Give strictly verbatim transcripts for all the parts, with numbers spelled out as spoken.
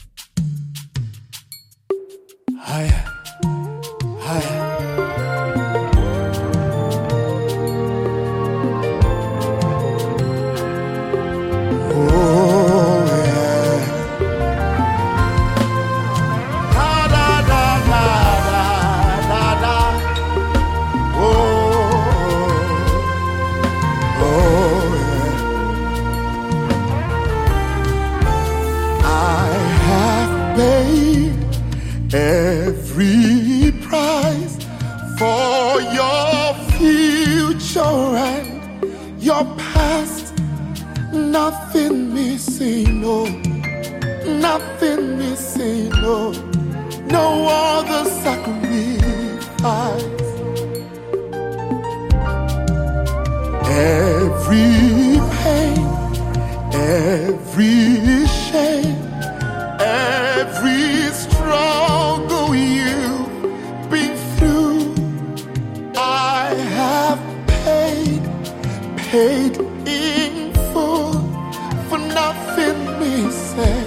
Higher, higher. Oh yeah. Da da da da da da da. Oh, oh yeah. I have paid every price for your future and your past. Nothing missing, no, nothing missing, no, no other sacrifice. Every pain, every shame, every struggle you've been through, I have paid, paid in full for nothing missing.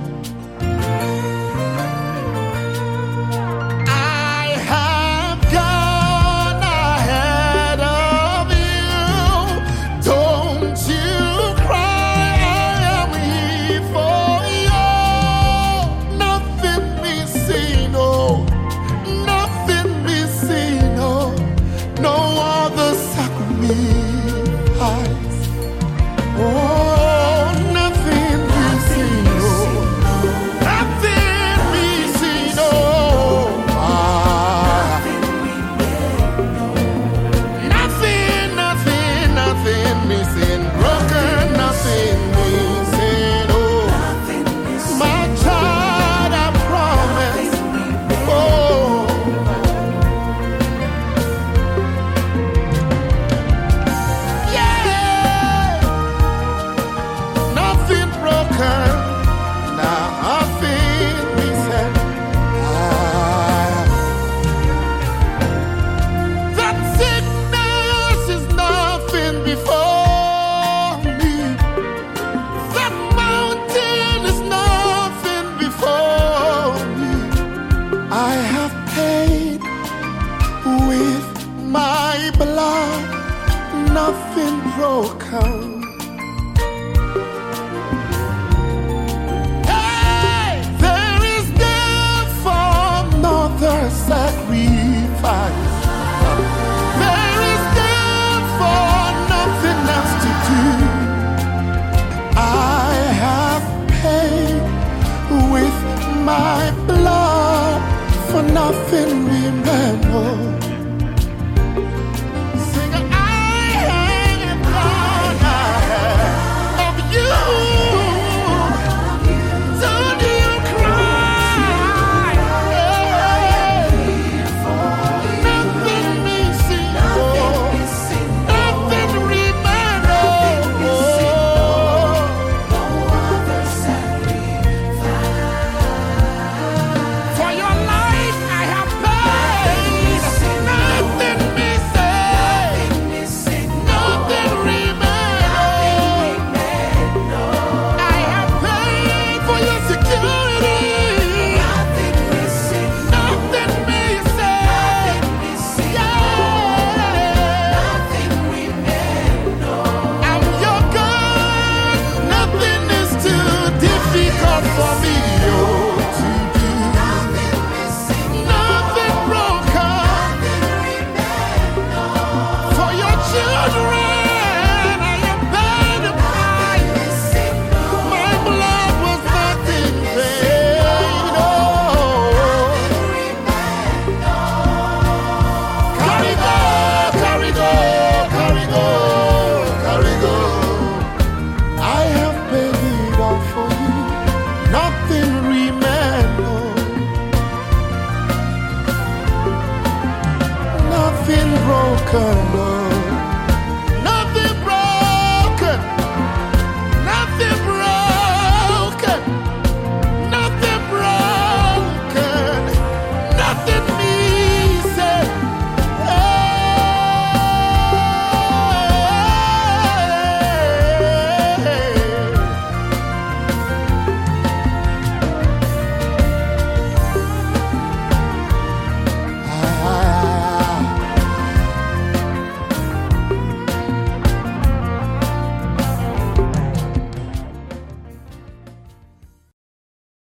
I have gone ahead of you. Don't you cry, I am here for you. Nothing missing, no, nothing missing, no, no other sacrifice. Oh, nothing missing, no, nothing missing, no. Ah, nothing, nothing, nothing missing, broken, nothing missing, oh. My child, I promise, oh. Yeah, nothing broken, nothing missing. Ah, that sickness is nothing before me. That mountain is nothing before me. I have paid with my blood, nothing broken. Hey, there is therefore another sacrifice. There is therefore nothing else to do. I have paid with my blood for nothing remember.